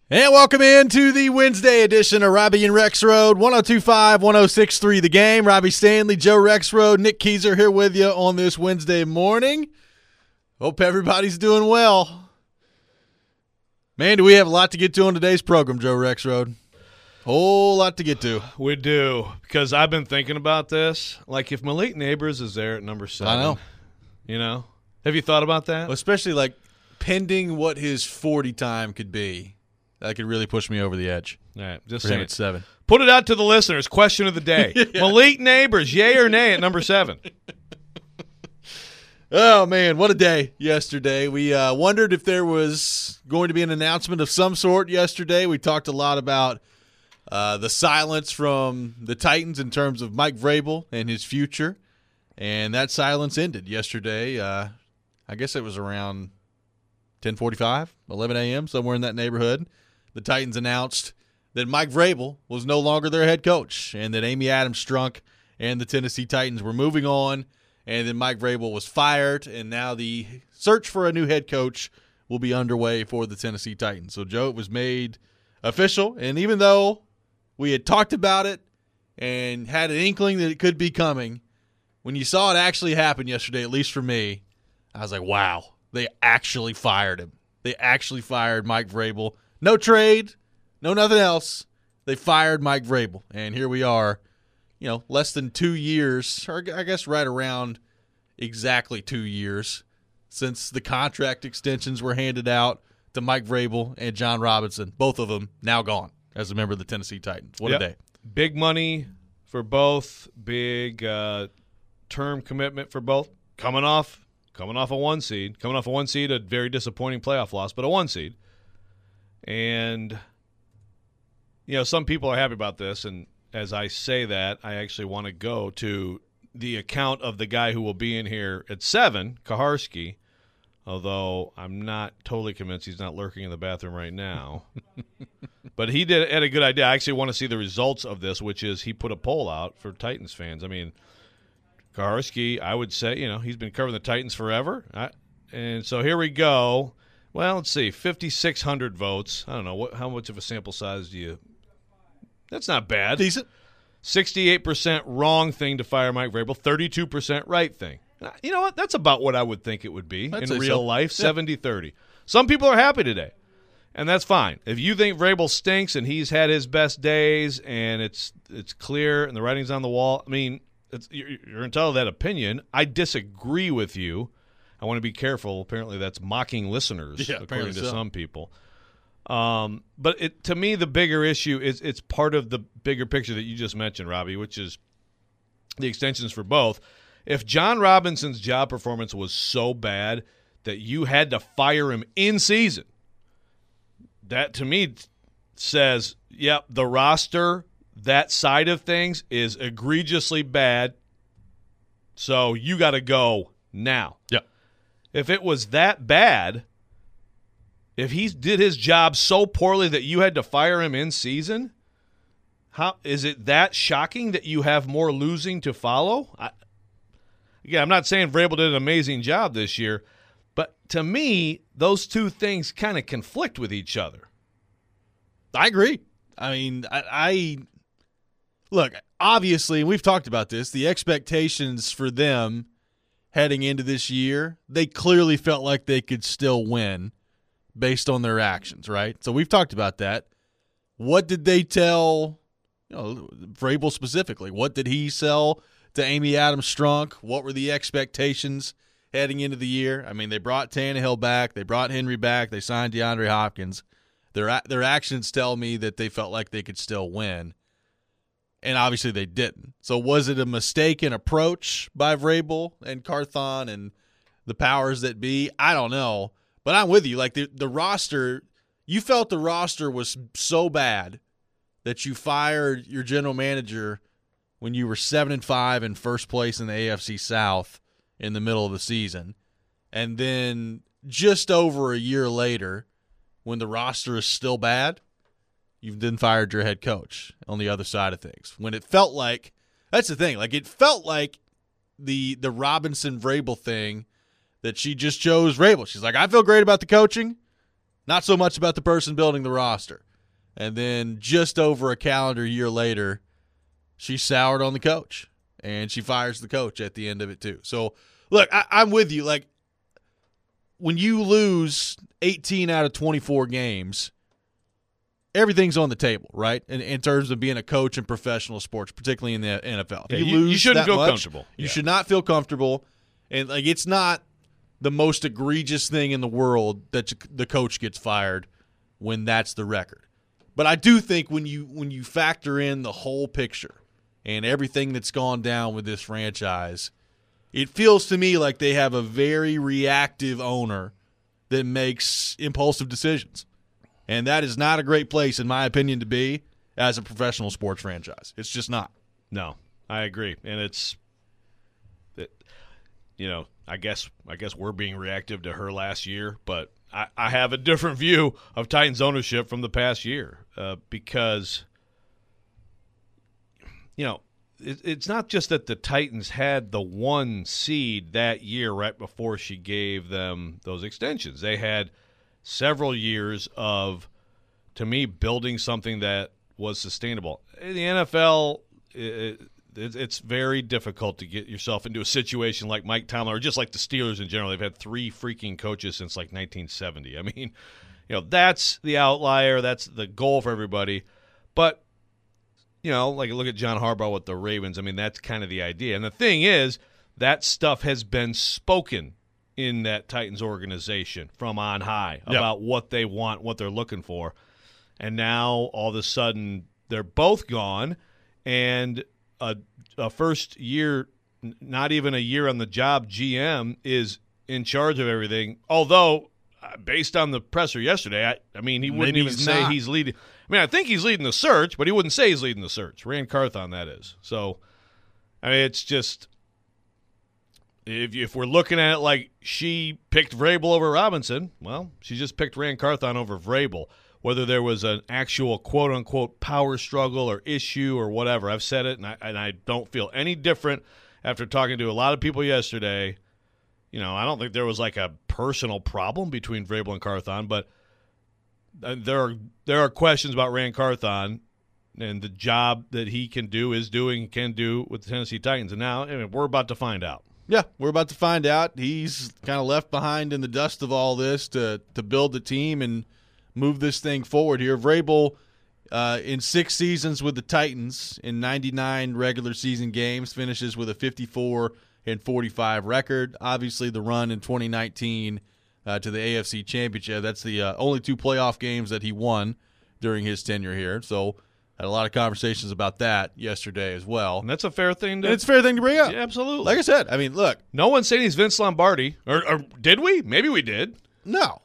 And welcome into the Wednesday edition of Robbie and Rexrode, 102.5, 106.3 The Game. Robbie Stanley, Joe Rexrode, Nick Keyser here with you on this Wednesday morning. Hope everybody's doing well. Man, do we have a lot to get to on today's program, Joe Rexrode. Whole lot to get to. We do, because I've been thinking about this. Like, if Malik Neighbors is there at number 7. I know. You know? Have you thought about that? Especially, like, pending what his 40 time could be. That could really push me over the edge. All right, just for him saying. at 7. Put it out to the listeners. Question of the day. Yeah. Malik Neighbors, yay or nay at number 7? Oh, man, what a day yesterday. We wondered if there was going to be an announcement of some sort yesterday. We talked a lot about the silence from the Titans in terms of Mike Vrabel and his future, and that silence ended yesterday. I guess it was around 10:45, 11 a.m., somewhere in that neighborhood. The Titans announced that Mike Vrabel was no longer their head coach and that Amy Adams-Strunk and the Tennessee Titans were moving on, and then Mike Vrabel was fired, and now the search for a new head coach will be underway for the Tennessee Titans. So, Joe, it was made official, and even though we had talked about it and had an inkling that it could be coming, when you saw it actually happen yesterday, at least for me, I was like, wow, they actually fired him. They actually fired Mike Vrabel. No trade, no nothing else. They fired Mike Vrabel, and here we are, less than 2 years, or I guess right around exactly 2 years since the contract extensions were handed out to Mike Vrabel and John Robinson, both of them now gone as a member of the Tennessee Titans. What a day. Big money for both, big term commitment for both, coming off a 1 seed, a very disappointing playoff loss, but a 1 seed. And, some people are happy about this, and as I say that, I actually want to go to the account of the guy who will be in here at 7, Kaharski, although I'm not totally convinced he's not lurking in the bathroom right now. But he had a good idea. I actually want to see the results of this, which is he put a poll out for Titans fans. I mean, Kaharski, I would say, he's been covering the Titans forever. And so here we go. Well, let's see, 5,600 votes. I don't know, how much of a sample size do you – that's not bad. Decent. 68% wrong thing to fire Mike Vrabel, 32% right thing. You know what? That's about what I would think it would be in real life, 70-30. Some people are happy today, and that's fine. If you think Vrabel stinks and he's had his best days and it's clear and the writing's on the wall, I mean – you're entitled to that opinion. I disagree with you. I want to be careful. Apparently, that's mocking listeners, according to some people. But to me, the bigger issue is it's part of the bigger picture that you just mentioned, Robbie, which is the extensions for both. If John Robinson's job performance was so bad that you had to fire him in season, that to me says, yep, the roster – that side of things is egregiously bad, so you got to go now. Yeah. If it was that bad, if he did his job so poorly that you had to fire him in season, how is it that shocking that you have more losing to follow? I'm not saying Vrabel did an amazing job this year, but to me, those two things kind of conflict with each other. I agree. I mean, look, obviously, and we've talked about this, the expectations for them heading into this year, they clearly felt like they could still win based on their actions, right? So we've talked about that. What did they tell, Vrabel specifically? What did he sell to Amy Adams-Strunk? What were the expectations heading into the year? I mean, they brought Tannehill back. They brought Henry back. They signed DeAndre Hopkins. Their actions tell me that they felt like they could still win. And obviously they didn't. So was it a mistaken approach by Vrabel and Carthon and the powers that be? I don't know. But I'm with you. Like the roster, you felt the roster was so bad that you fired your general manager when you were 7-5 in first place in the AFC South in the middle of the season. And then just over a year later, when the roster is still bad, you've then fired your head coach on the other side of things. When it felt like – that's the thing. Like, it felt like the Robinson-Vrabel thing that she just chose Vrabel. She's like, I feel great about the coaching. not so much about the person building the roster. And then just over a calendar year later, she soured on the coach, and she fires the coach at the end of it too. So, look, I'm with you. Like, when you lose 18 out of 24 games, everything's on the table, right? In terms of being a coach in professional sports, particularly in the NFL. Yeah, you shouldn't feel comfortable. You should not feel comfortable. And, like, it's not the most egregious thing in the world that the coach gets fired when that's the record. But I do think when you factor in the whole picture and everything that's gone down with this franchise, it feels to me like they have a very reactive owner that makes impulsive decisions. And that is not a great place, in my opinion, to be as a professional sports franchise. It's just not. No, I agree. And I guess we're being reactive to her last year, but I have a different view of Titans ownership from the past year because, it's not just that the Titans had the 1 seed that year right before she gave them those extensions. They had several years of, to me, building something that was sustainable. In the NFL, it's very difficult to get yourself into a situation like Mike Tomlin or just like the Steelers in general. They've had 3 freaking coaches since like 1970. I mean, that's the outlier. That's the goal for everybody. But, like look at John Harbaugh with the Ravens. I mean, that's kind of the idea. And the thing is, that stuff has been spoken in that Titans organization from on high about what they want, what they're looking for. And now all of a sudden they're both gone, and a first year, not even a year on the job GM is in charge of everything. Although, based on the presser yesterday, I mean, he wouldn't even say he's leading. I mean, I think he's leading the search, but he wouldn't say he's leading the search. Rand Carthon, that is. So, I mean, it's just, if we're looking at it like she picked Vrabel over Robinson, well, she just picked Rand Carthon over Vrabel. Whether there was an actual quote-unquote power struggle or issue or whatever, I've said it, and I don't feel any different after talking to a lot of people yesterday. I don't think there was like a personal problem between Vrabel and Carthon, but there are questions about Rand Carthon and the job that he can do with the Tennessee Titans. And now we're about to find out. Yeah, we're about to find out. He's kind of left behind in the dust of all this to build the team and move this thing forward here. Vrabel, in 6 seasons with the Titans, in 99 regular season games, finishes with a 54-45 record. Obviously, the run in 2019 to the AFC Championship, that's the only 2 playoff games that he won during his tenure here. So, had a lot of conversations about that yesterday as well. And that's a fair thing it's a fair thing to bring up. Yeah, absolutely. Like I said, I mean, look. No one's saying he's Vince Lombardi. Or did we? Maybe we did. No.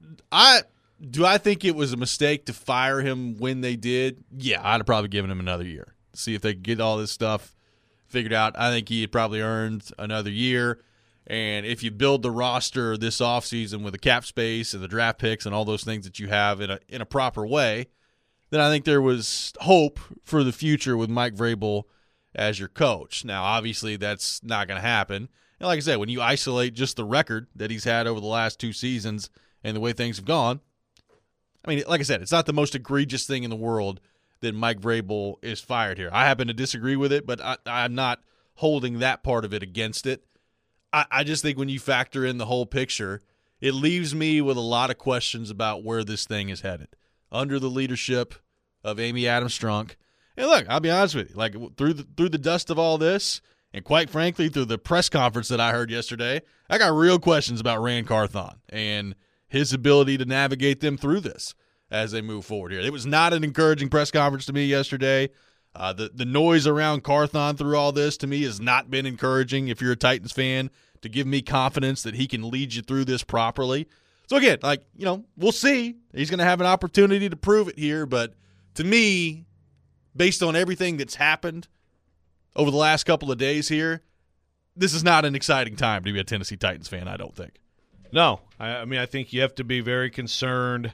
Do I think it was a mistake to fire him when they did? Yeah, I'd have probably given him another year. See if they could get all this stuff figured out. I think he had probably earned another year. And if you build the roster this offseason with the cap space and the draft picks and all those things that you have in a proper way, then I think there was hope for the future with Mike Vrabel as your coach. Now, obviously, that's not going to happen. And like I said, when you isolate just the record that he's had over the last 2 seasons and the way things have gone, I mean, like I said, it's not the most egregious thing in the world that Mike Vrabel is fired here. I happen to disagree with it, but I'm not holding that part of it against it. I just think when you factor in the whole picture, it leaves me with a lot of questions about where this thing is headed under the leadership of Amy Adams Strunk. And look, I'll be honest with you, like through the dust of all this, and quite frankly, through the press conference that I heard yesterday, I got real questions about Rand Carthon and his ability to navigate them through this as they move forward here. It was not an encouraging press conference to me yesterday. The noise around Carthon through all this, to me, has not been encouraging if you're a Titans fan, to give me confidence that he can lead you through this properly. So, again, we'll see. He's going to have an opportunity to prove it here. But to me, based on everything that's happened over the last couple of days here, this is not an exciting time to be a Tennessee Titans fan, I don't think. No. I mean, I think you have to be very concerned.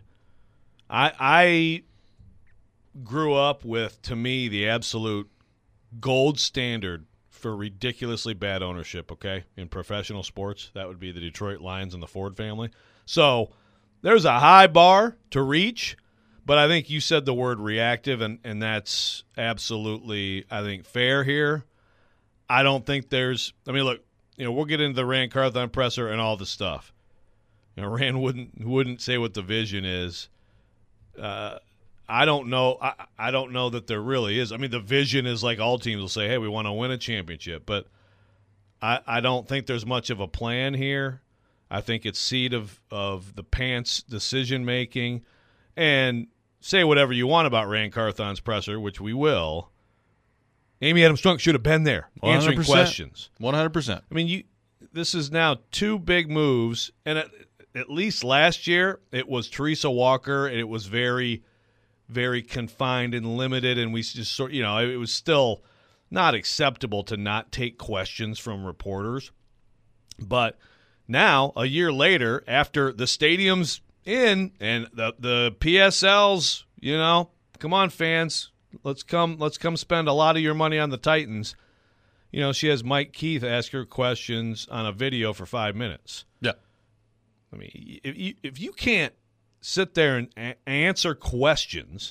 I grew up with, to me, the absolute gold standard for ridiculously bad ownership, okay, in professional sports. That would be the Detroit Lions and the Ford family. So there's a high bar to reach, but I think you said the word reactive, and that's absolutely, I think, fair here. I don't think there's – I mean, look, we'll get into the Ran Carthon presser and all the stuff. Ran wouldn't say what the vision is. I don't know. I don't know that there really is. I mean, the vision is like all teams will say, hey, we want to win a championship. But I don't think there's much of a plan here. I think it's seat of the pants decision-making. And say whatever you want about Ran Carthon's presser, which we will. Amy Adams Strunk should have been there answering 100%. questions. 100%. I mean, this is now 2 big moves. And at least last year, it was Teresa Walker, and it was very – very confined and limited, and we just it was still not acceptable to not take questions from reporters. But now, a year later, after the stadium's in and the PSL's, come on, fans, let's come spend a lot of your money on the Titans. She has Mike Keith ask her questions on a video for 5 minutes. Yeah. I mean, if you can't sit there and answer questions,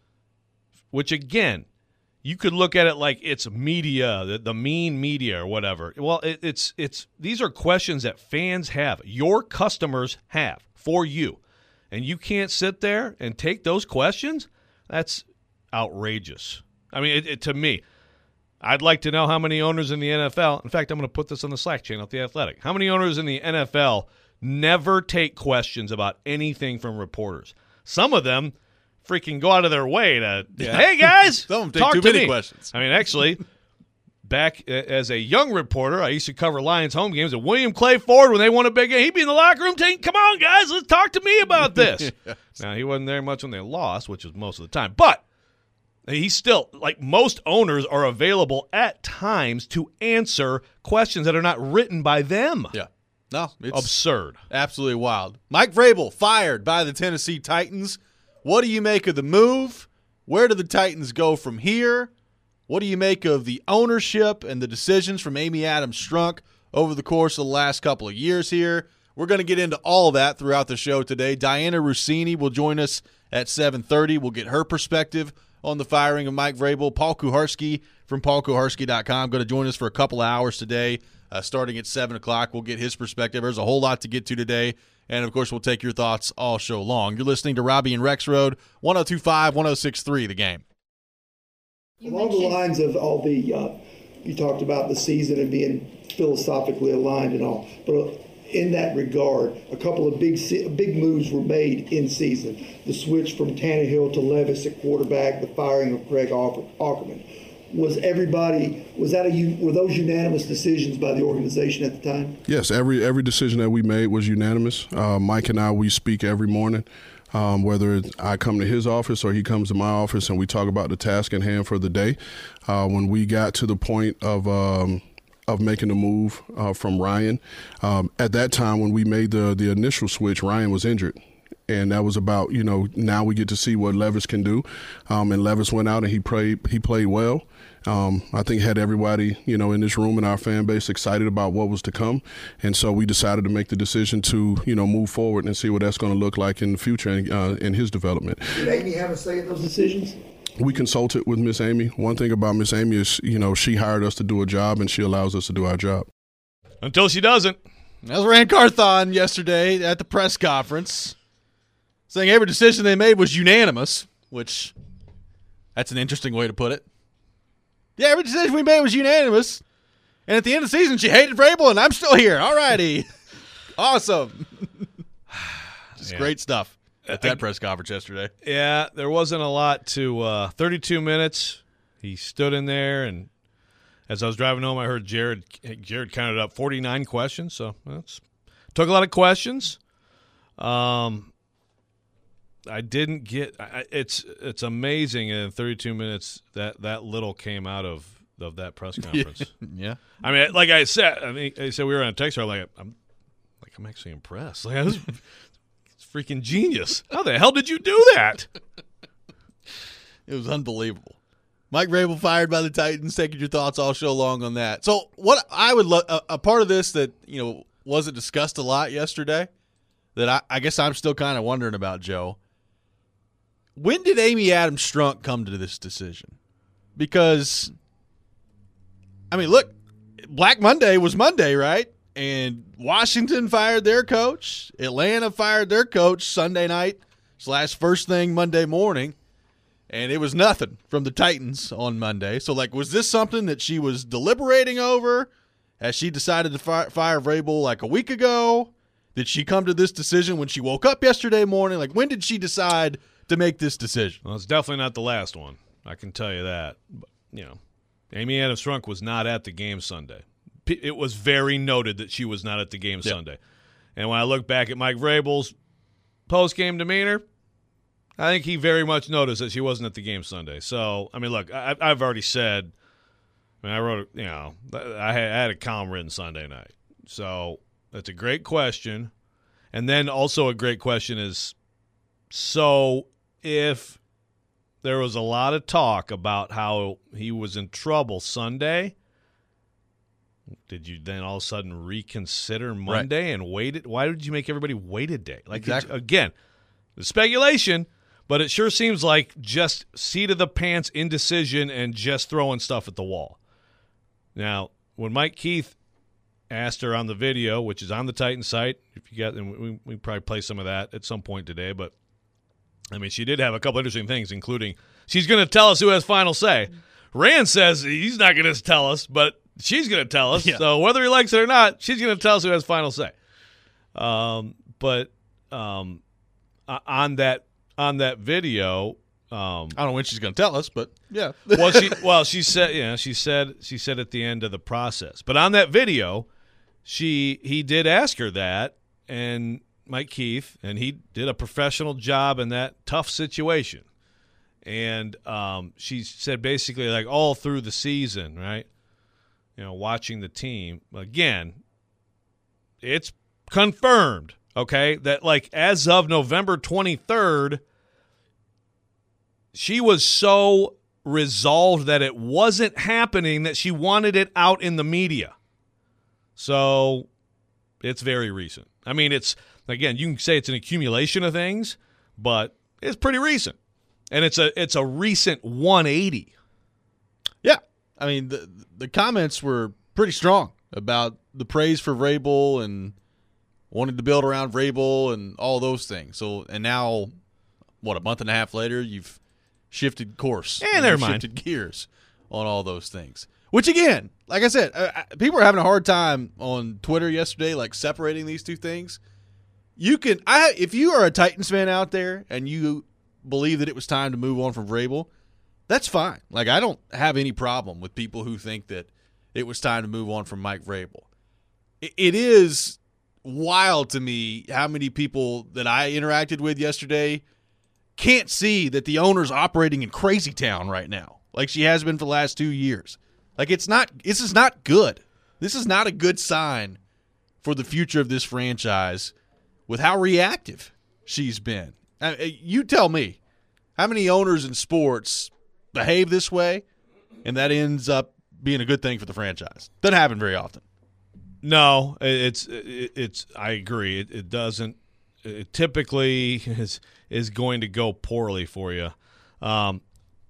which, again, you could look at it like it's media, the mean media or whatever. Well, it's these are questions that fans have, your customers have for you, and you can't sit there and take those questions? That's outrageous. I mean, to me, I'd like to know how many owners in the NFL, in fact, I'm going to put this on the Slack channel at The Athletic, how many owners in the NFL never take questions about anything from reporters. Some of them freaking go out of their way to, hey, guys, some of them talk take too to many me. questions. I mean, actually, back as a young reporter, I used to cover Lions home games, and William Clay Ford, when they won a big game, he'd be in the locker room saying, come on, guys, let's talk to me about this. Yes. Now, he wasn't there much when they lost, which was most of the time. But he's still, like most owners, are available at times to answer questions that are not written by them. Yeah. No, it's absurd. Absolutely wild. Mike Vrabel fired by the Tennessee Titans. What do you make of the move? Where do the Titans go from here? What do you make of the ownership and the decisions from Amy Adams Strunk over the course of the last couple of years here? We're going to get into all that throughout the show today. Diana Rossini will join us at 7:30. We'll get her perspective on the firing of Mike Vrabel. Paul Kuharsky from paulkuharsky.com going to join us for a couple of hours today. Starting at 7 o'clock, we'll get his perspective. There's a whole lot to get to today. And, of course, we'll take your thoughts all show long. You're listening to Robbie and Rex Road, 102.5, 106.3, The Game. Along the lines of all the, you talked about the season and being philosophically aligned and all, but in that regard, a couple of big moves were made in season. The switch from Tannehill to Levis at quarterback, the firing of Greg Aukerman. Were those unanimous decisions by the organization at the time? Yes, every decision that we made was unanimous. Mike and I, we speak every morning, whether I come to his office or he comes to my office, and we talk about the task in hand for the day. When we got to the point of making the move from Ryan, at that time when we made the initial switch, Ryan was injured. And that was about, now we get to see what Levis can do. And Levis went out and he played well. I think had everybody, in this room and our fan base excited about what was to come. And so we decided to make the decision to, move forward and see what that's going to look like in the future in his development. Did Amy have a say in those decisions? We consulted with Miss Amy. One thing about Miss Amy is, she hired us to do a job and she allows us to do our job. Until she doesn't. That was Ran Carthon yesterday at the press conference, saying every decision they made was unanimous, which that's an interesting way to put it. Yeah, every decision we made was unanimous. And at the end of the season, she hated Vrabel, and I'm still here. All righty. Awesome. Just great stuff at that press conference yesterday. Yeah, there wasn't a lot to 32 minutes. He stood in there, and as I was driving home, I heard Jared counted up 49 questions, so took a lot of questions. I didn't get it's amazing in 32 minutes that little came out of that press conference. Yeah. I mean, like I said, they said we were on a text. I'm actually impressed. Like, it's freaking genius. How the hell did you do that? It was unbelievable. Mike Vrabel fired by the Titans. Taking your thoughts all show long on that. So what I would love, a part of this that wasn't discussed a lot yesterday, that I guess I'm still kind of wondering about, Joe. When did Amy Adams Strunk come to this decision? Because, I mean, look, Black Monday was Monday, right? And Washington fired their coach. Atlanta fired their coach Sunday night / first thing Monday morning. And it was nothing from the Titans on Monday. So, like, was this something that she was deliberating over? Has she decided to fire Vrabel like a week ago? Did she come to this decision when she woke up yesterday morning? Like, when did she decide to make this decision? Well, it's definitely not the last one. I can tell you that. But, Amy Adams Strunk was not at the game Sunday. It was very noted that she was not at the game Sunday. And when I look back at Mike Vrabel's post-game demeanor, I think he very much noticed that she wasn't at the game Sunday. So, I mean, look, I've already said, I wrote, I had a column written Sunday night. So that's a great question. And then also a great question is, so if there was a lot of talk about how he was in trouble Sunday, did you then all of a sudden reconsider Monday and wait it? Why did you make everybody wait a day? Like, exactly. Again, the speculation, but it sure seems like just seat of the pants indecision and just throwing stuff at the wall. Now, when Mike Keith asked her on the video, which is on the Titan site, if you got, and we probably play some of that at some point today, but I mean, she did have a couple interesting things, including she's going to tell us who has final say. Rand says he's not going to tell us, but she's going to tell us. Yeah. So whether he likes it or not, she's going to tell us who has final say. But on that video, I don't know when she's going to tell us, but yeah. she said at the end of the process. But on that video, he did ask her that, and Mike Keith, and he did a professional job in that tough situation. And she said basically, like, all through the season, right? Watching the team, again, it's confirmed, okay, that, like, as of November 23rd, she was so resolved that it wasn't happening that she wanted it out in the media. So it's very recent. I mean, it's, again, you can say it's an accumulation of things, but it's pretty recent. And it's a recent 180. Yeah. I mean, the comments were pretty strong about the praise for Vrabel and wanted to build around Vrabel and all those things. So, and now, a month and a half later, you've shifted course. And never mind. Shifted gears on all those things. Which, again, like I said, people are having a hard time on Twitter yesterday, like, separating these two things. If you are a Titans fan out there and you believe that it was time to move on from Vrabel, that's fine. Like, I don't have any problem with people who think that it was time to move on from Mike Vrabel. It is wild to me how many people that I interacted with yesterday can't see that the owner's operating in crazy town right now, like she has been for the last 2 years. Like, this is not good. This is not a good sign for the future of this franchise with how reactive she's been. You tell me, how many owners in sports behave this way, and that ends up being a good thing for the franchise? Doesn't happen very often. No, it's. I agree. It doesn't. It typically is going to go poorly for you. I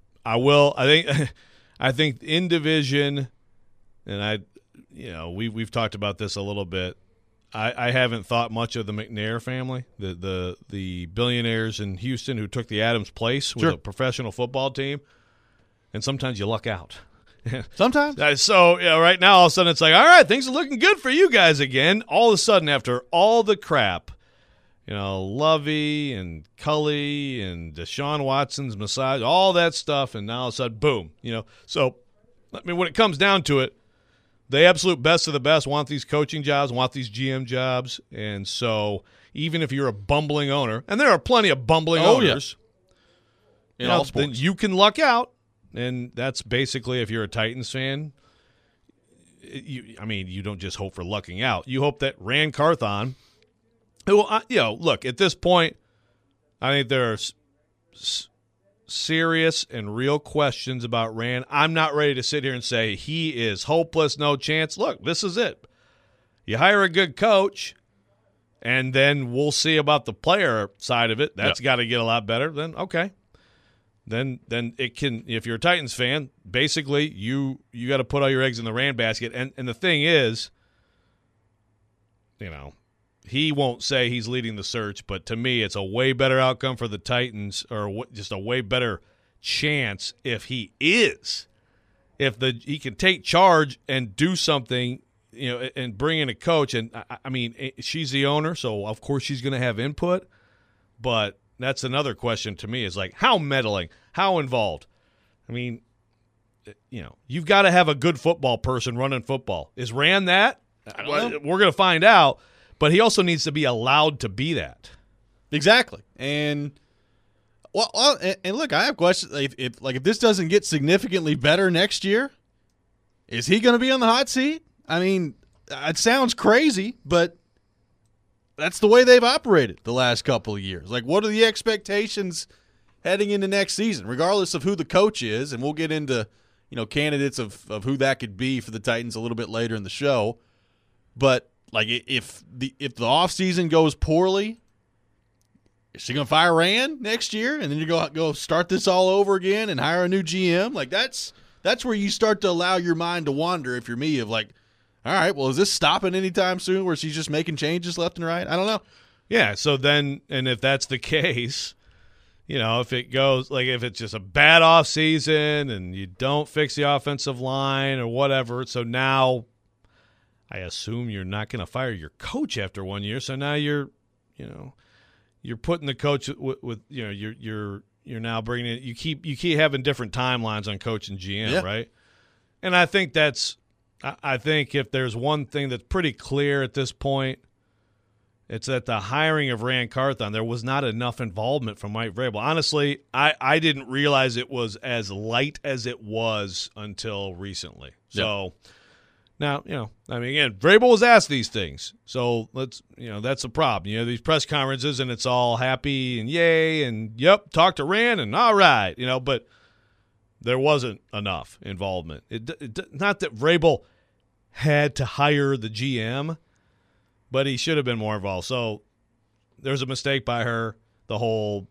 think in division, and we've talked about this a little bit. I haven't thought much of the McNair family, the billionaires in Houston who took the Adams place with a professional football team, and sometimes you luck out. Sometimes. So right now, all of a sudden, it's like, all right, things are looking good for you guys again. All of a sudden, after all the crap, Lovey and Cully and Deshaun Watson's massage, all that stuff, and now all of a sudden, boom. So, I mean, when it comes down to it, the absolute best of the best want these coaching jobs, want these GM jobs, and so even if you're a bumbling owner, and there are plenty of bumbling owners, in all sports, then you can luck out, and that's basically, if you're a Titans fan, you don't just hope for lucking out. You hope that Rand Carthon, who, look, at this point, I think there are serious and real questions about Rand. I'm not ready to sit here and say he is hopeless, no chance. Look, this is it. You hire a good coach, and then we'll see about the player side of it. That's got to get a lot better. Then okay. Then it can. If you're a Titans fan, basically you got to put all your eggs in the Rand basket. And the thing is, he won't say he's leading the search, but to me, it's a way better outcome for the Titans, or just a way better chance if he is. If he can take charge and do something, and bring in a coach. And I mean, she's the owner, so of course she's going to have input. But that's another question to me: is like how meddling, how involved. I mean, you've got to have a good football person running football. Is Rand that? We're going to find out. But he also needs to be allowed to be that. Exactly. And look, I have questions. If this doesn't get significantly better next year, is he going to be on the hot seat? I mean, it sounds crazy, but that's the way they've operated the last couple of years. Like, what are the expectations heading into next season, regardless of who the coach is? And we'll get into, candidates of who that could be for the Titans a little bit later in the show. But like, if the offseason goes poorly, is she going to fire Rand next year, and then you go start this all over again and hire a new GM? Like, that's where you start to allow your mind to wander. If you're me, of like, all right, well, is this stopping anytime soon? Where she's just making changes left and right? I don't know. Yeah. So then, and if that's the case, if it goes like if it's just a bad off season and you don't fix the offensive line or whatever, so now I assume you're not going to fire your coach after 1 year. So now you're putting the coach with you're now bringing in. You keep having different timelines on coach and GM, right? And I think if there's one thing that's pretty clear at this point, it's that the hiring of Rand Carthon, there was not enough involvement from Mike Vrabel. Honestly, I didn't realize it was as light as it was until recently. So. Now, again, Vrabel was asked these things. So that's the problem. These press conferences and it's all happy and yay and yep, talk to Rand and all right, but there wasn't enough involvement. Not that Vrabel had to hire the GM, but he should have been more involved. So there's a mistake by her. The whole,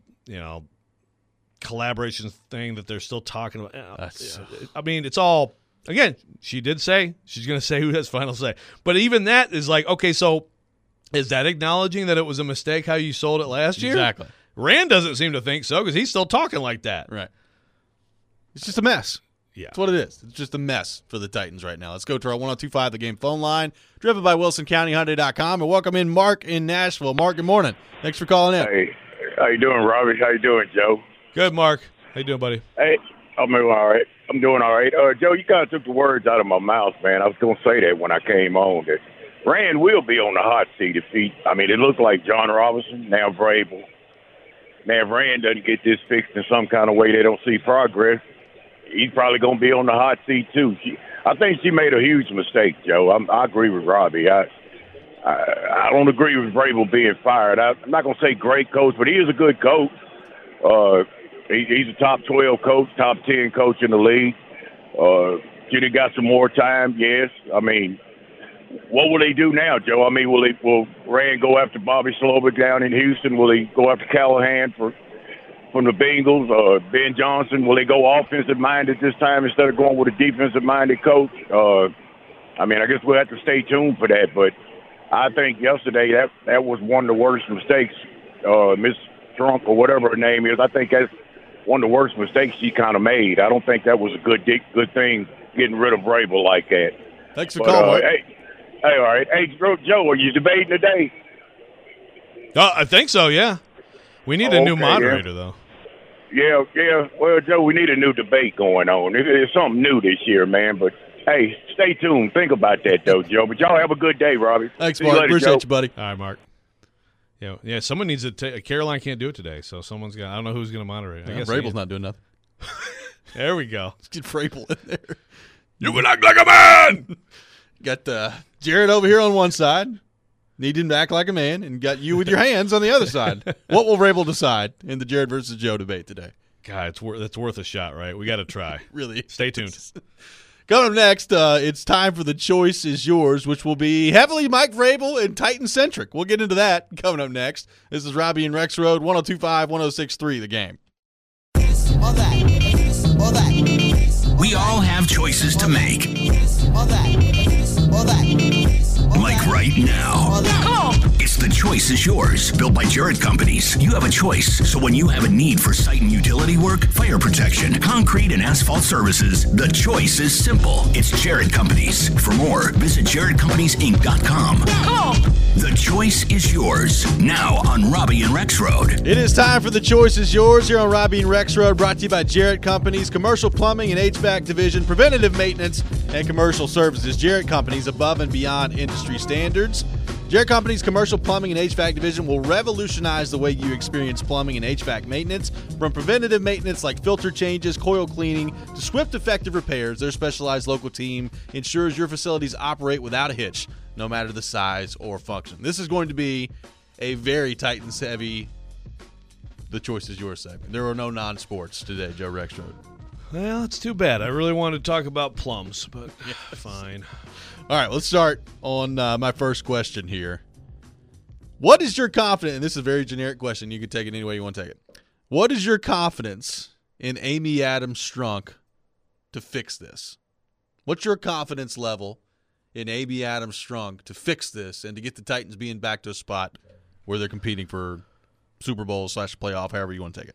collaboration thing that they're still talking about. I mean, it's all. Again, she did say she's going to say who has final say. But even that is like, okay, so is that acknowledging that it was a mistake how you sold it last year? Exactly. Rand doesn't seem to think so because he's still talking like that. Right. It's just a mess. Yeah. That's what it is. It's just a mess for the Titans right now. Let's go to our 102.5 The Game phone line, driven by WilsonCountyHyundai.com, and welcome in Mark in Nashville. Mark, good morning. Thanks for calling in. Hey, how you doing, Robbie? How you doing, Joe? Good, Mark. How you doing, buddy? Hey, I'm doing all right. Joe, you kind of took the words out of my mouth, man. I was going to say that when I came on, that Rand will be on the hot seat if it looked like John Robinson, now Vrabel. Now, if Rand doesn't get this fixed in some kind of way, they don't see progress, he's probably going to be on the hot seat, too. I think she made a huge mistake, Joe. I agree with Robbie. I don't agree with Vrabel being fired. I'm not going to say great coach, but he is a good coach. He's a top 12 coach, top 10 coach in the league. Should he got some more time? Yes. I mean, what will they do now, Joe? I mean, will Rand go after Bobby Slovic down in Houston? Will he go after Callahan from the Bengals? Ben Johnson, will they go offensive-minded this time instead of going with a defensive-minded coach? I guess we'll have to stay tuned for that. But I think yesterday that was one of the worst mistakes. Miss Trunk or whatever her name is, I think that's one of the worst mistakes she kind of made. I don't think that was a good thing, getting rid of Vrabel like that. Thanks for calling. Hey, all right. Hey, Joe, are you debating today? I think so, yeah. We need a new moderator, though. Yeah. Well, Joe, we need a new debate going on. It's something new this year, man. But, hey, stay tuned. Think about that, though, Joe. But y'all have a good day, Robbie. Thanks, Mark. Appreciate you, buddy. All right, Mark. Yeah. Someone needs to Caroline can't do it today, so somene's got. I don't know who's going to moderate. I guess Vrabel's not doing nothing. There we go. Let's get Vrabel in there. You can act like a man. Got Jared over here on one side, needing to act like a man, and got you with your hands on the other side. What will Vrabel decide in the Jared versus Joe debate today? God, that's worth a shot, right? We got to try. Really. Stay tuned. Coming up next, it's time for The Choice is Yours, which will be heavily Mike Vrabel and Titan-centric. We'll get into that coming up next. This is Robbie and Rex Road, 102.5, 106.3, The Game. We all have choices to make. Like right now. It's The Choice is Yours, built by Jarrett Companies. You have a choice, so when you have a need for site and utility work, fire protection, concrete, and asphalt services, the choice is simple. It's Jarrett Companies. For more, visit JarrettCompaniesInc.com. The Choice is Yours, now on Robbie and Rex Road. It is time for The Choice is Yours here on Robbie and Rex Road, brought to you by Jarrett Companies, commercial plumbing and HVAC division, preventative maintenance, and commercial services. Jarrett Companies, above and beyond industry standards. Jarrett Companies' commercial plumbing and HVAC division will revolutionize the way you experience plumbing and HVAC maintenance. From preventative maintenance like filter changes, coil cleaning, to swift, effective repairs, their specialized local team ensures your facilities operate without a hitch, no matter the size or function. This is going to be a very Titans-heavy The Choice is Yours segment. There are no non-sports today, Joe Rexroad. Well, it's too bad. I really wanted to talk about plums, but fine. All right, let's start on my first question here. What is your confidence, and this is a very generic question, you can take it any way you want to take it. What is your confidence in Amy Adams Strunk to fix this? What's your confidence level in Amy Adams Strunk to fix this and to get the Titans being back to a spot where they're competing for Super Bowl / playoff, however you want to take it?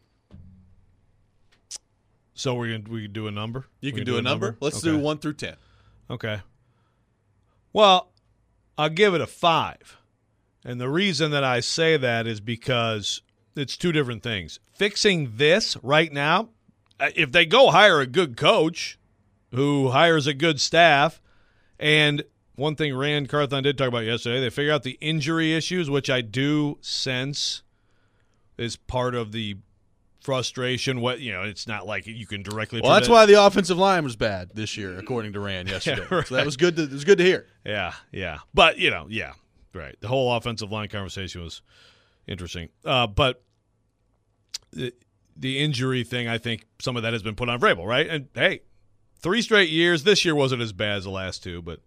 So we can do a number? You can do a number. Let's do 1 through 10. Okay. Well, I'll give it a 5. And the reason that I say that is because it's two different things. Fixing this right now, if they go hire a good coach who hires a good staff, and one thing Rand Carthon did talk about yesterday, they figure out the injury issues, which I do sense is part of the frustration. It's not like you can directly. Well, that's why the offensive line was bad this year, according to Rand yesterday. Yeah, right. So that was good. It was good to hear. Yeah. But right. The whole offensive line conversation was interesting. But the injury thing, I think some of that has been put on Vrabel, right? And hey, 3 straight years. This year wasn't as bad as the last 2, but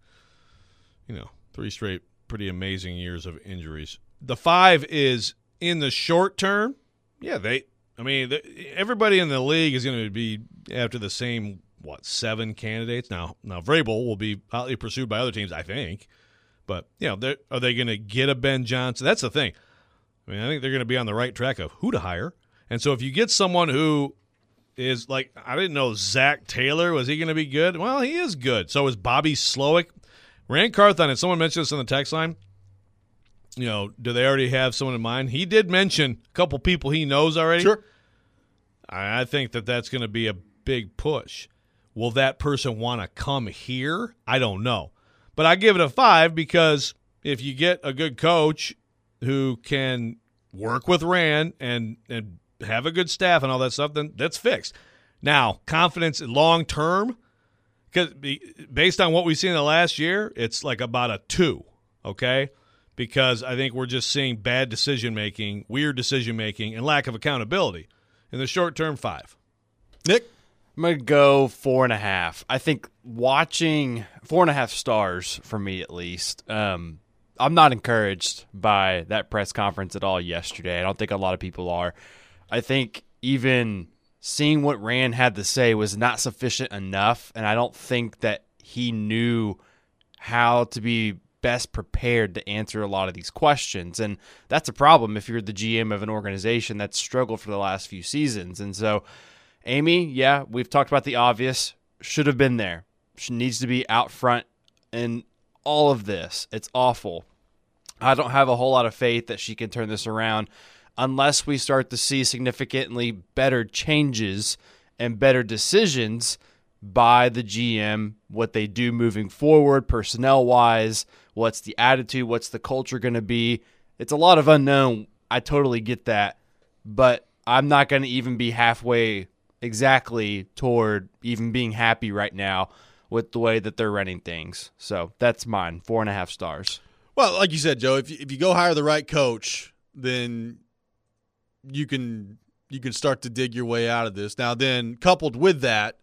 3 straight pretty amazing years of injuries. The 5 is in the short term. Yeah, everybody in the league is going to be after the same, 7 candidates? Now Vrabel will be hotly pursued by other teams, I think. But, are they going to get a Ben Johnson? That's the thing. I think they're going to be on the right track of who to hire. And so if you get someone who is like, I didn't know Zach Taylor, was he going to be good? Well, he is good. So is Bobby Slowick. Rand Carthon, and someone mentioned this on the text line, do they already have someone in mind? He did mention a couple people he knows already. Sure. I think that's going to be a big push. Will that person want to come here? I don't know. But I give it a 5 because if you get a good coach who can work with Rand and have a good staff and all that stuff, then that's fixed. Now, confidence long term, because based on what we've seen in the last year, it's like about a 2, okay? Because I think we're just seeing bad decision-making, weird decision-making, and lack of accountability. In the short term, 5. Nick? I'm going to go 4.5. I think watching 4.5 stars for me at least. I'm not encouraged by that press conference at all yesterday. I don't think a lot of people are. I think even seeing what Rand had to say was not sufficient enough, and I don't think that he knew how to be best prepared to answer a lot of these questions. And that's a problem if you're the GM of an organization that's struggled for the last few seasons. And so, Amy, yeah, we've talked about the obvious, should have been there. She needs to be out front in all of this. It's awful. I don't have a whole lot of faith that she can turn this around unless we start to see significantly better changes and better decisions by the GM, what they do moving forward, personnel-wise, what's the attitude, what's the culture going to be. It's a lot of unknown. I totally get that. But I'm not going to even be halfway exactly toward even being happy right now with the way that they're running things. So that's mine, 4.5 stars. Well, like you said, Joe, if you go hire the right coach, then you can start to dig your way out of this. Now then, coupled with that,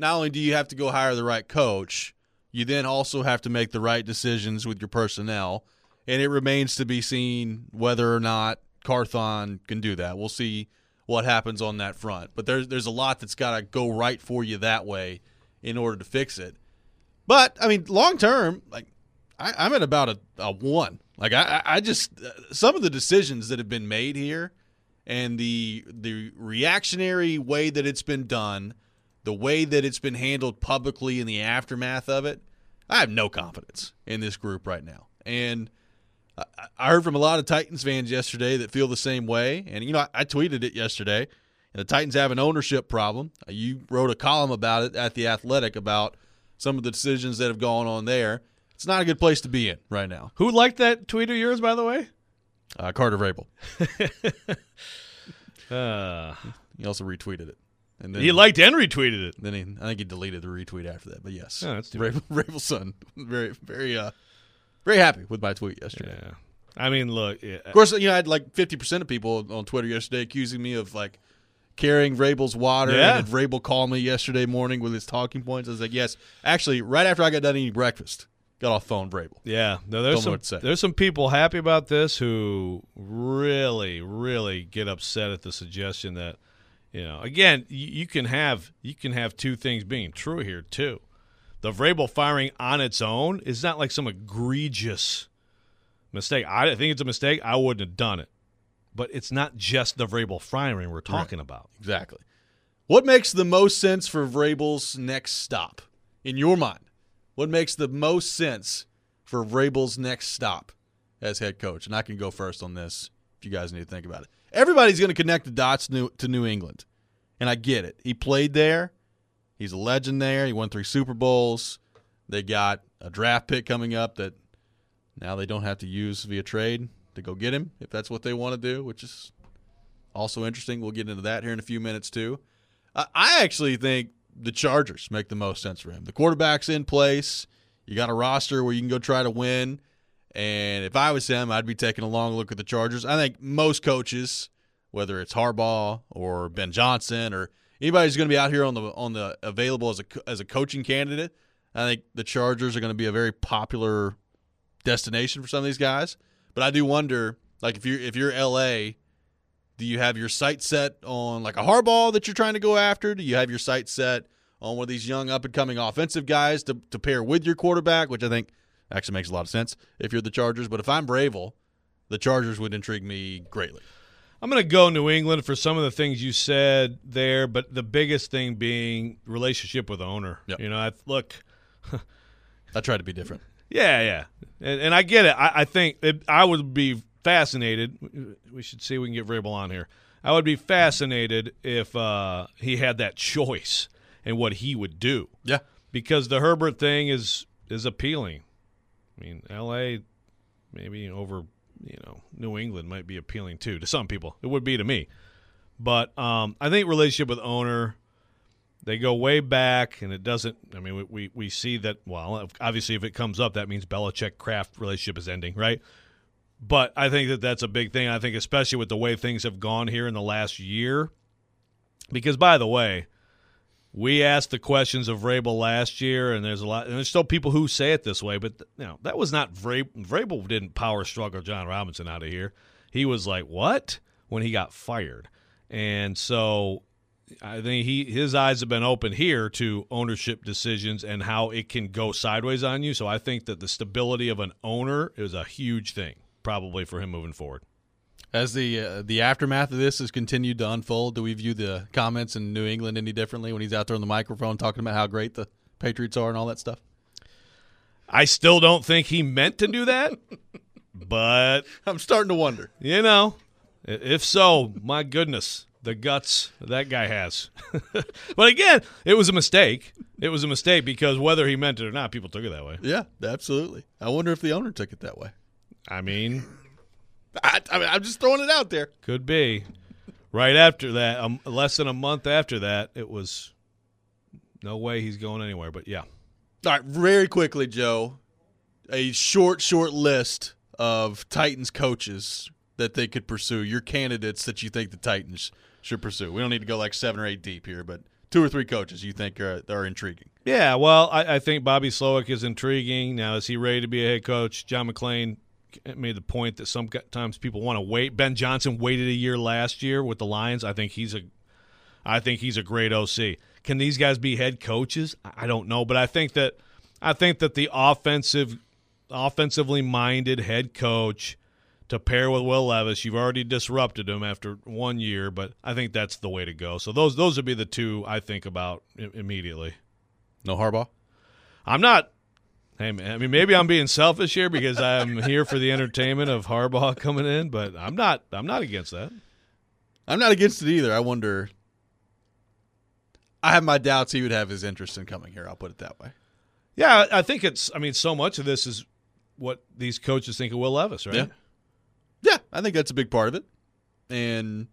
not only do you have to go hire the right coach, you then also have to make the right decisions with your personnel, and it remains to be seen whether or not Carthon can do that. We'll see what happens on that front. But there's a lot that's got to go right for you that way in order to fix it. But, I mean, long term, like I'm at about a 1. Like I just some of the decisions that have been made here and the reactionary way that it's been done, the way that it's been handled publicly in the aftermath of it, I have no confidence in this group right now. And I heard from a lot of Titans fans yesterday that feel the same way. And, you know, I tweeted it yesterday. And the Titans have an ownership problem. You wrote a column about it at The Athletic about some of the decisions that have gone on there. It's not a good place to be in right now. Who liked that tweet of yours, by the way? Carter Vrabel. He also retweeted it. And then he liked and retweeted it. Then I think he deleted the retweet after that. But yes, oh, that's Vrabel's son. Very, very, very happy with my tweet yesterday. Yeah. I mean, look. Yeah. Of course, you know, I had like 50% of people on Twitter yesterday accusing me of like carrying Vrabel's water. Yeah. And Vrabel called me yesterday morning with his talking points. I was like, yes. Actually, right after I got done eating breakfast, got off phone Vrabel. Yeah. No, there's some people happy about this who really, really get upset at the suggestion that, you know, again, you can have two things being true here too. The Vrabel firing on its own is not like some egregious mistake. I think it's a mistake. I wouldn't have done it. But it's not just the Vrabel firing we're talking about. Exactly. What makes the most sense for Vrabel's next stop in your mind? What makes the most sense for Vrabel's next stop as head coach? And I can go first on this if you guys need to think about it. Everybody's going to connect the dots to New England, and I get it. He played there. He's a legend there. He won 3 Super Bowls. They got a draft pick coming up that now they don't have to use via trade to go get him if that's what they want to do, which is also interesting. We'll get into that here in a few minutes too. I actually think the Chargers make the most sense for him. The quarterback's in place. You got a roster where you can go try to win. And if I was him, I'd be taking a long look at the Chargers. I think most coaches, whether it's Harbaugh or Ben Johnson or anybody who's going to be out here on the available as a coaching candidate, I think the Chargers are going to be a very popular destination for some of these guys. But I do wonder, like if you're LA, do you have your sight set on like a Harbaugh that you're trying to go after? Do you have your sight set on one of these young up and coming offensive guys to pair with your quarterback, which I think actually makes a lot of sense if you're the Chargers. But if I'm Vrabel, the Chargers would intrigue me greatly. I'm going to go New England for some of the things you said there, but the biggest thing being relationship with owner. Yep. You know, look. I try to be different. Yeah. And I get it. I think I would be fascinated. We should see if we can get Vrabel on here. I would be fascinated if he had that choice and what he would do. Yeah. Because the Herbert thing is appealing. I mean, L.A. maybe over, New England might be appealing too to some people. It would be to me. But I think relationship with owner, they go way back, and it doesn't – I mean, we see that – well, obviously if it comes up, that means Belichick-Kraft relationship is ending, right? But I think that's a big thing. I think especially with the way things have gone here in the last year. Because, by the way, we asked the questions of Vrabel last year, and there's still people who say it this way, but that was not Vrabel. Vrabel didn't power struggle John Robinson out of here. He was like, what? When he got fired. And so I think his eyes have been open here to ownership decisions and how it can go sideways on you. So I think that the stability of an owner is a huge thing, probably for him moving forward. As the aftermath of this has continued to unfold, do we view the comments in New England any differently when he's out there on the microphone talking about how great the Patriots are and all that stuff? I still don't think he meant to do that, but I'm starting to wonder. If so, my goodness, the guts that guy has. But again, it was a mistake. It was a mistake because whether he meant it or not, people took it that way. Yeah, absolutely. I wonder if the owner took it that way. I mean, I'm just throwing it out there. Could be. Right after that, less than a month after that, it was no way he's going anywhere. But, yeah. All right, very quickly, Joe, a short list of Titans coaches that they could pursue, your candidates that you think the Titans should pursue. We don't need to go like 7 or 8 deep here, but 2 or 3 coaches you think are intriguing. Yeah, well, I think Bobby Slowick is intriguing. Now, is he ready to be a head coach? John McClain made the point that sometimes people want to wait. Ben Johnson waited a year last year with the Lions. I think he's a great OC. Can these guys be head coaches? I don't know, but I think that the offensively minded head coach to pair with Will Levis, you've already disrupted him after 1 year, but I think that's the way to go. So those would be the 2 I think about immediately. No Harbaugh? I'm not. Hey, man, I mean, maybe I'm being selfish here because I'm here for the entertainment of Harbaugh coming in, but I'm not against that. I'm not against it either. I wonder. I have my doubts he would have his interest in coming here. I'll put it that way. Yeah, I think so much of this is what these coaches think of Will Levis, right? Yeah, I think that's a big part of it. And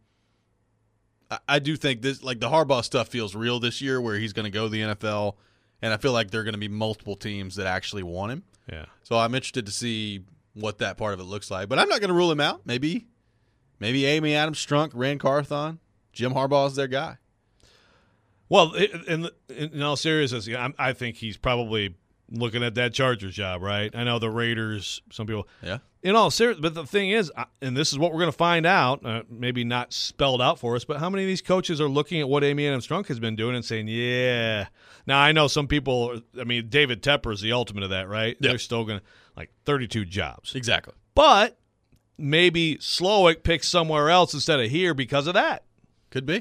I do think this, like the Harbaugh stuff feels real this year where he's going to go to the NFL, and I feel like there are going to be multiple teams that actually want him. Yeah. So I'm interested to see what that part of it looks like. But I'm not going to rule him out. Maybe Amy Adams Strunk, Rand Carthon, Jim Harbaugh is their guy. Well, in all seriousness, I think he's probably looking at that Chargers job, right? I know the Raiders, some people. Yeah. In all seriousness, but the thing is, and this is what we're going to find out, maybe not spelled out for us, but how many of these coaches are looking at what Amy Adams Strunk has been doing and saying, yeah. Now, I know some people, I mean, David Tepper is the ultimate of that, right? Yeah. They're still going to, 32 jobs. Exactly. But maybe Slowick picks somewhere else instead of here because of that. Could be.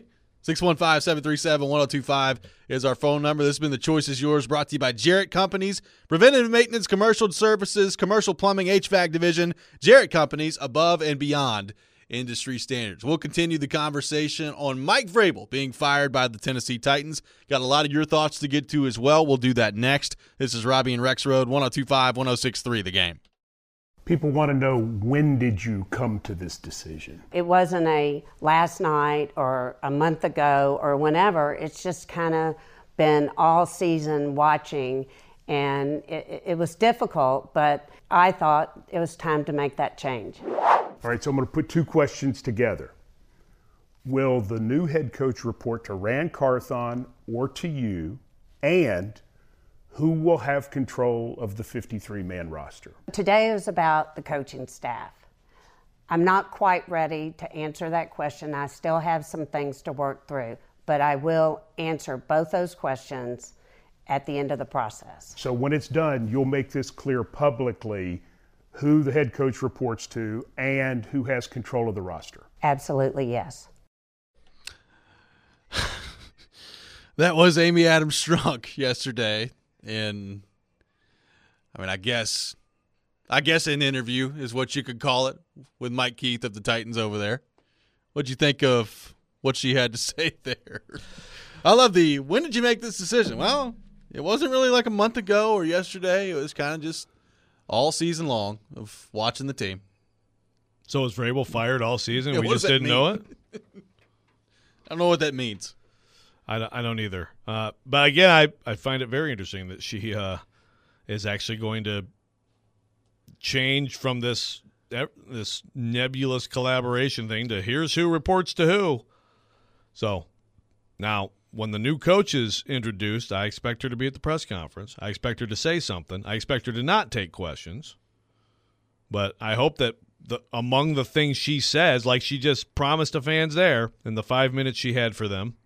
615-737-1025 is our phone number. This has been The Choice is Yours, brought to you by Jarrett Companies. Preventative maintenance, commercial services, commercial plumbing, HVAC division. Jarrett Companies, above and beyond industry standards. We'll continue the conversation on Mike Vrabel being fired by the Tennessee Titans. Got a lot of your thoughts to get to as well. We'll do that next. This is Robbie and Rex Road, 102.5-106.3 The Game. People want to know, when did you come to this decision? It wasn't a last night or a month ago or whenever. It's just kind of been all season watching, and it was difficult, but I thought it was time to make that change. All right, so I'm going to put 2 questions together. Will the new head coach report to Rand Carthon or to you, and who will have control of the 53-man roster? Today is about the coaching staff. I'm not quite ready to answer that question. I still have some things to work through, but I will answer both those questions at the end of the process. So when it's done, you'll make this clear publicly who the head coach reports to and who has control of the roster? Absolutely, yes. That was Amy Adams Strunk yesterday. And I mean, I guess an interview is what you could call it with Mike Keith of the Titans over there. What'd you think of what she had to say there? I love when did you make this decision? Well, it wasn't really like a month ago or yesterday. It was kind of just all season long of watching the team. So was Vrabel fired all season? Yeah, we just didn't know it? I don't know what that means. I don't either. But again, I find it very interesting that she is actually going to change from this nebulous collaboration thing to here's who reports to who. So now when the new coach is introduced, I expect her to be at the press conference. I expect her to say something. I expect her to not take questions. But I hope that among the things she says, like she just promised the fans there in the 5 minutes she had for them,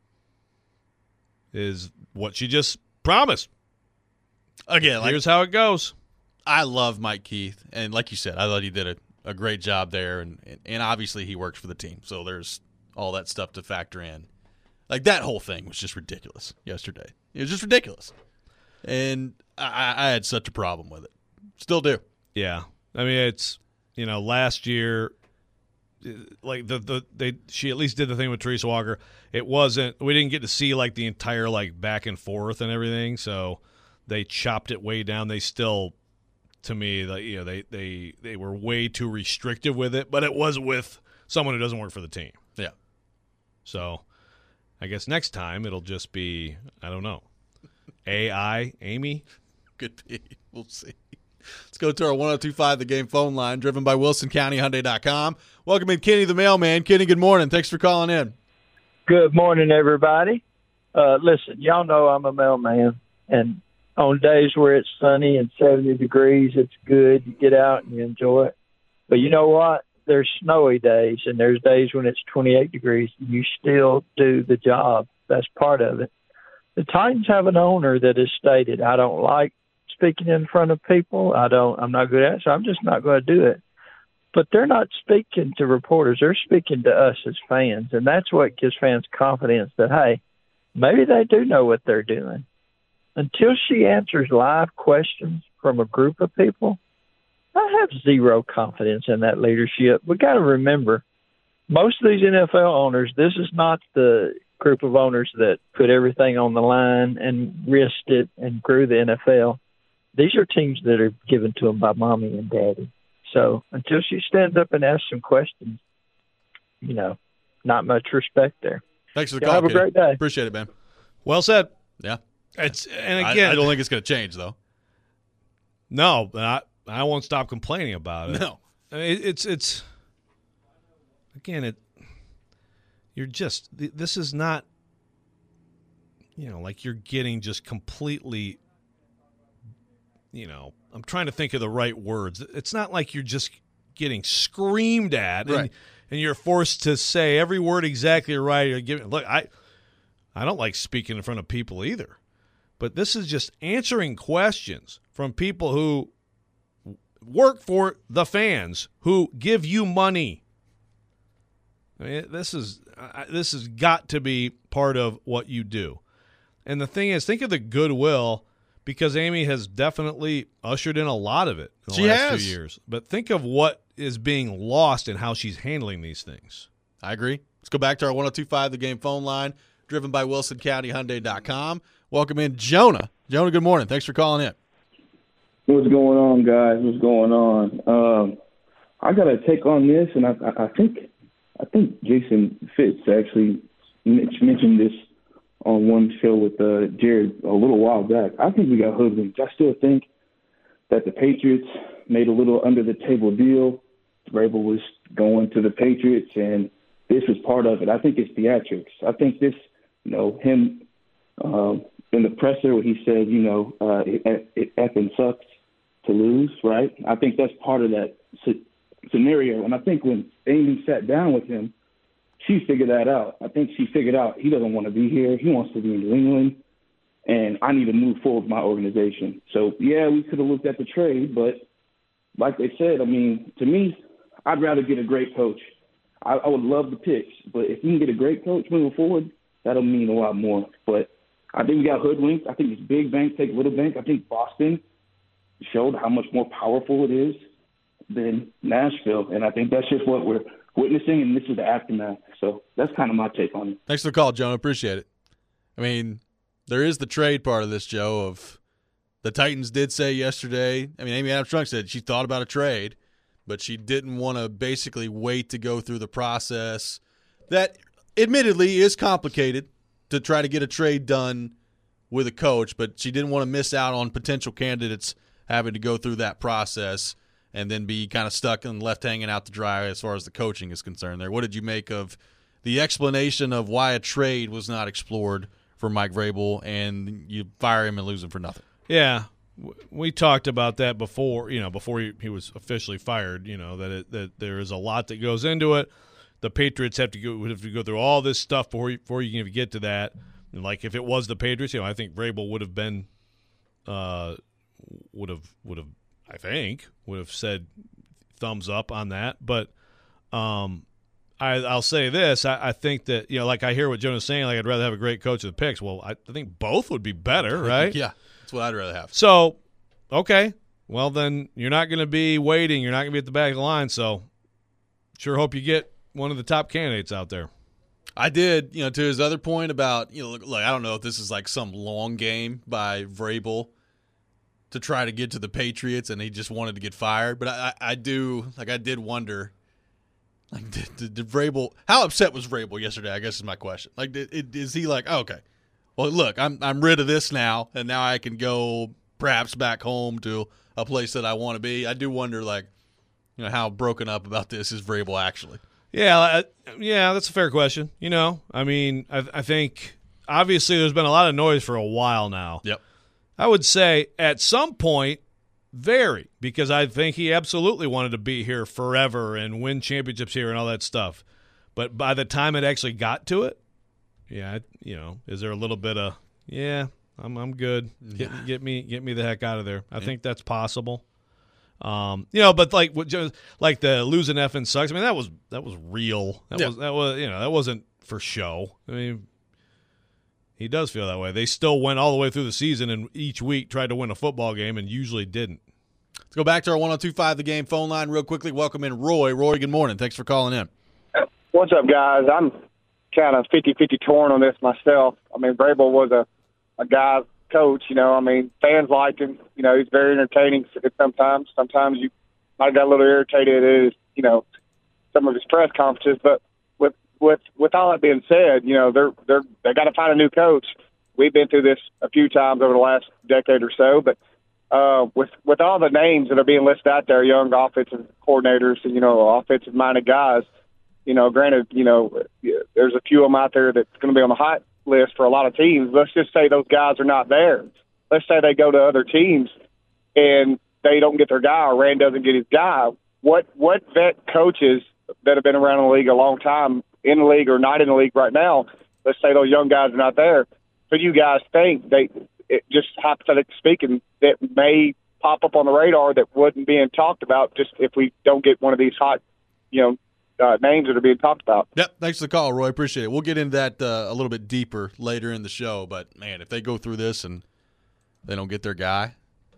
is what she just promised. Again, here's how it goes. I love Mike Keith, and like you said, I thought he did a great job there, and obviously he works for the team, so there's all that stuff to factor in. Like, that whole thing was just ridiculous yesterday. It was just ridiculous, and I had such a problem with it. Still do. Yeah. I mean, it's, last year, like she at least did the thing with Teresa Walker. We didn't get to see like the entire like back and forth and everything, so they chopped it way down. They still, to me, they were way too restrictive with it, but it was with someone who doesn't work for the team. Yeah. So I guess next time it'll just be, I don't know, Amy. Could be. We'll see. Let's go to our 102.5 The Game phone line, driven by WilsonCountyHyundai.com. Welcome in Kenny the mailman. Kenny, good morning. Thanks for calling in. Good morning, everybody. Listen, y'all know I'm a mailman, and on days where it's sunny and 70 degrees, it's good. You get out and you enjoy it. But you know what? There's snowy days, and there's days when it's 28 degrees. You still do the job. That's part of it. The Titans have an owner that has stated, I don't like speaking in front of people. I'm not good at it, so I'm just not going to do it. But they're not speaking to reporters. They're speaking to us as fans, and that's what gives fans confidence that, hey, maybe they do know what they're doing. Until she answers live questions from a group of people, I have zero confidence in that leadership. We got to remember, most of these NFL owners, this is not the group of owners that put everything on the line and risked it and grew the NFL. These are teams that are given to them by mommy and daddy. So until she stands up and asks some questions, not much respect there. Thanks for the call. Have a great day. Appreciate it, man. Well said. Yeah. And again, I don't think it's going to change, though. No, but I won't stop complaining about it. No. I mean, it's again, you're just, this is not, like you're getting just completely, I'm trying to think of the right words. It's not like you're just getting screamed at right. and you're forced to say every word exactly right. Look, I don't like speaking in front of people either. But this is just answering questions from people who work for the fans, who give you money. I mean, this has got to be part of what you do. And the thing is, think of the goodwill, because Amy has definitely ushered in a lot of it in the last 2 years. But think of what is being lost in how she's handling these things. I agree. Let's go back to our 102.5 The Game phone line, driven by WilsonCountyHyundai.com. Welcome in Jonah. Jonah, good morning. Thanks for calling in. What's going on, guys? What's going on? I got a take on this, and I think Jason Fitz actually mentioned this on one show with Jared a little while back. I think we got hoodwinked. I still think that the Patriots made a little under-the-table deal. Vrabel was going to the Patriots, and this was part of it. I think it's theatrics. I think this, him in the presser where he said, it effing sucks to lose, right? I think that's part of that scenario. And I think when Amy sat down with him, she figured that out. I think she figured out he doesn't want to be here. He wants to be in New England, and I need to move forward with my organization. So, yeah, we could have looked at the trade, but like they said, to me, I'd rather get a great coach. I would love the picks, but if you can get a great coach moving forward, that'll mean a lot more. But I think we got hoodwinked. I think this big bank take little bank. I think Boston showed how much more powerful it is than Nashville, and I think that's just what we're witnessing, and this is the aftermath. So that's kind of my take on it. Thanks for the call, Jonah. Appreciate it. There is the trade part of this, Joe, of the Titans did say yesterday, Amy Adams-Strunk said she thought about a trade, but she didn't want to basically wait to go through the process that admittedly is complicated to try to get a trade done with a coach, but she didn't want to miss out on potential candidates having to go through that process and then be kind of stuck and left hanging out to dry as far as the coaching is concerned there. What did you make of the explanation of why a trade was not explored for Mike Vrabel and you fire him and lose him for nothing? Yeah, we talked about that before, before he was officially fired, that there is a lot that goes into it. The Patriots have to go through all this stuff before you can even get to that. And like if it was the Patriots, I think Vrabel would have been would have said thumbs up on that. But I'll say this. I think that, like I hear what Jonah's saying, like I'd rather have a great coach of the picks. Well, I think both would be better, right? Yeah, that's what I'd rather have. So, okay. Well, then you're not going to be waiting. You're not going to be at the back of the line. So sure hope you get one of the top candidates out there. I did, to his other point about, look, I don't know if this is like some long game by Vrabel to try to get to the Patriots and he just wanted to get fired. But I did wonder, did Vrabel, how upset was Vrabel yesterday, I guess is my question. Is he like, oh, okay, well, look, I'm rid of this now, and now I can go perhaps back home to a place that I want to be? I do wonder, how broken up about this is Vrabel actually. Yeah, that's a fair question. I think obviously there's been a lot of noise for a while now. Yep. I would say at some point, because I think he absolutely wanted to be here forever and win championships here and all that stuff. But by the time it actually got to it, is there a little bit of, I'm good. Get me the heck out of there. I think that's possible. But like the losing effing sucks. I mean, that was real. That wasn't for show. I mean, he does feel that way. They still went all the way through the season and each week tried to win a football game and usually didn't. Let's go back to our 102.5 The Game phone line real quickly. Welcome in Roy. Roy, good morning. Thanks for calling in. What's up, guys? I'm kind of 50-50 torn on this myself. I mean, Vrabel was a guy's coach, I mean, fans liked him. He's very entertaining sometimes. Sometimes you might got a little irritated at his, some of his press conferences, but with all that being said, they got to find a new coach. We've been through this a few times over the last decade or so, but with all the names that are being listed out there, young offensive coordinators and offensive minded guys, granted, there's a few of them out there that's going to be on the hot list for a lot of teams. Let's just say those guys are not there. Let's say they go to other teams and they don't get their guy, or Rand doesn't get his guy. What vet coaches that have been around in the league a long time, in the league or not in the league right now, let's say those young guys are not there, who do you guys think just hypothetically speaking, that may pop up on the radar that wasn't being talked about just if we don't get one of these hot, names that are being talked about? Yep, thanks for the call, Roy. Appreciate it. We'll get into that a little bit deeper later in the show. But, man, if they go through this and they don't get their guy,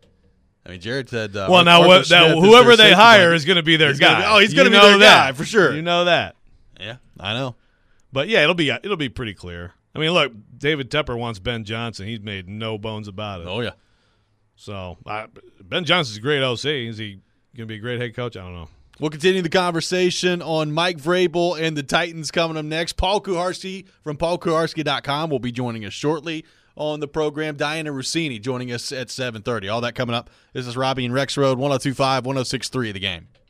I mean, Jared said whoever they hire is going to be their guy. He's going to be their guy for sure. You know that. Yeah, I know. But, yeah, it'll be pretty clear. I mean, look, David Tepper wants Ben Johnson. He's made no bones about it. Oh, yeah. So, Ben Johnson's a great OC. Is he going to be a great head coach? I don't know. We'll continue the conversation on Mike Vrabel and the Titans coming up next. Paul Kuharsky from paulkuharsky.com will be joining us shortly on the program. Diana Rossini joining us at 7:30. All that coming up. This is Robbie and Rex Road, 102.5, 106.3 The Game.